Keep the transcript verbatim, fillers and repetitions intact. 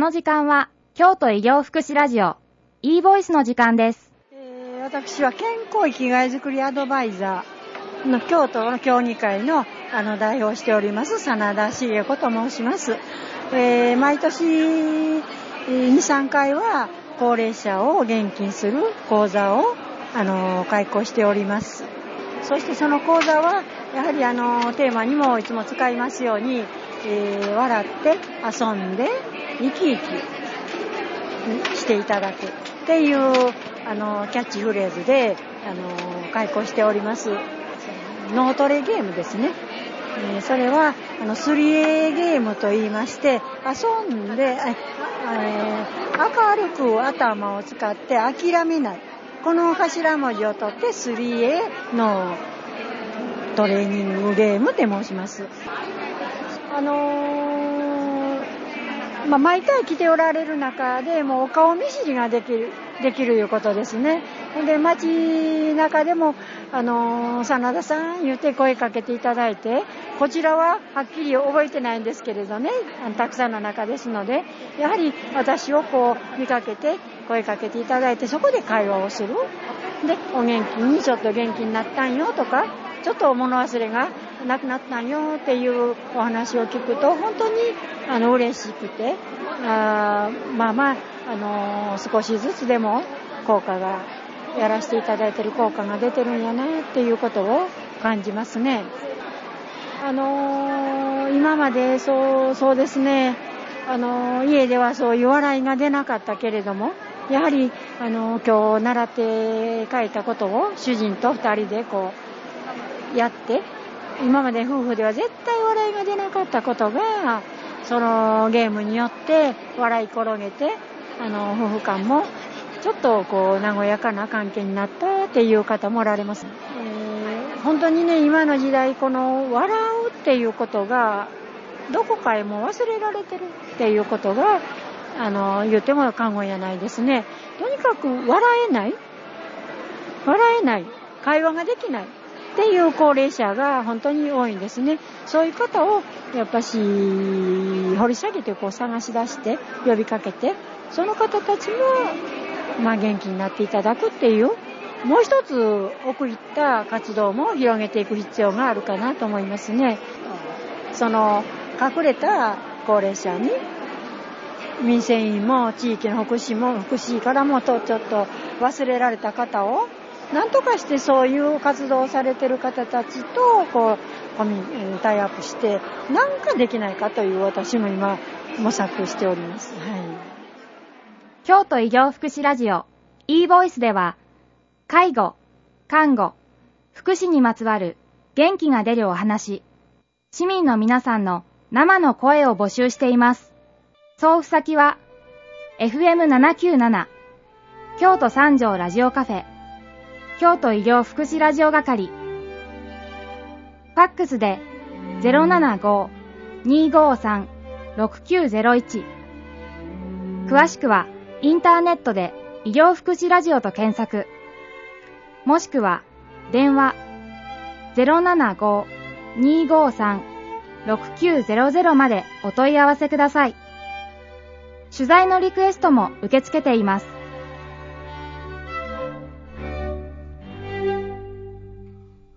の時間は京都医療福祉ラジオ e ボイスの時間です。 えー、私は健康生きがいづくりアドバイザーの京都の協議会のあの代表をしております真田茂子と申します。えー、毎年 に,さん 回は高齢者を元気にする講座をあの開講しております。そしてその講座はやはりあのテーマにもいつも使いますように、えー、笑って遊んで生き生きしていただくっていうあのキャッチフレーズであの開講しております。脳トレゲームですね。えー、それはあの スリエー ゲームと言いまして遊んで、えー、明るく頭を使って諦めないこの頭文字を取って スリエー のトレーニングゲームって申します。あのー、まあ、毎回来ておられる中でもうお顔見知りができるできるいうことですね。で街中でもあのー、真田さん言って声かけていただいて、こちらははっきり覚えてないんですけれどね、たくさんの中ですのでやはり私をこう見かけて声かけていただいてそこで会話をする。でお元気にちょっと元気になったんよとかちょっと物忘れがなくなったんよっていうお話を聞くと本当にあの嬉しくて、あまあまあ、あのー、少しずつでも効果がやらせていただいている効果が出てるんやなっていうことを感じますね。あのー、今までそうそうですね、あのー、家ではそういう笑いが出なかったけれどもやはり、あのー、今日習って書いたことを主人とふたりでこうやって今まで夫婦では絶対笑いが出なかったことがそのゲームによって笑い転げてあの夫婦間もちょっとこう和やかな関係になったっていう方もおられます。えー、本当にね今の時代この笑うっていうことがどこかへも忘れられてるっていうことがあの言っても過言やないですね。とにかく笑えない笑えない会話ができないっていう高齢者が本当に多いんですね。そういう方をやっぱし掘り下げてこう探し出して呼びかけてその方たちもまあ元気になっていただくっていうもう一つ奥行った活動も広げていく必要があるかなと思いますね。その隠れた高齢者に民生委員も地域の福祉も福祉からもとちょっと忘れられた方をなんとかしてそういう活動をされている方たちとこうコミュタイアップしてなんかできないかという私も今模索しております。はい、 京都医療福祉ラジオ e ボイスでは介護、看護、福祉にまつわる元気が出るお話、市民の皆さんの生の声を募集しています。送付先は エフエムななきゅうなな 京都三条ラジオカフェ京都医療福祉ラジオ係、ファックスで ゼロななごーにーごーさんろくきゅうゼロいち、詳しくはインターネットで医療福祉ラジオと検索、もしくは電話 ゼロななごーにーごーさんろくきゅうゼロゼロ までお問い合わせください。取材のリクエストも受け付けています。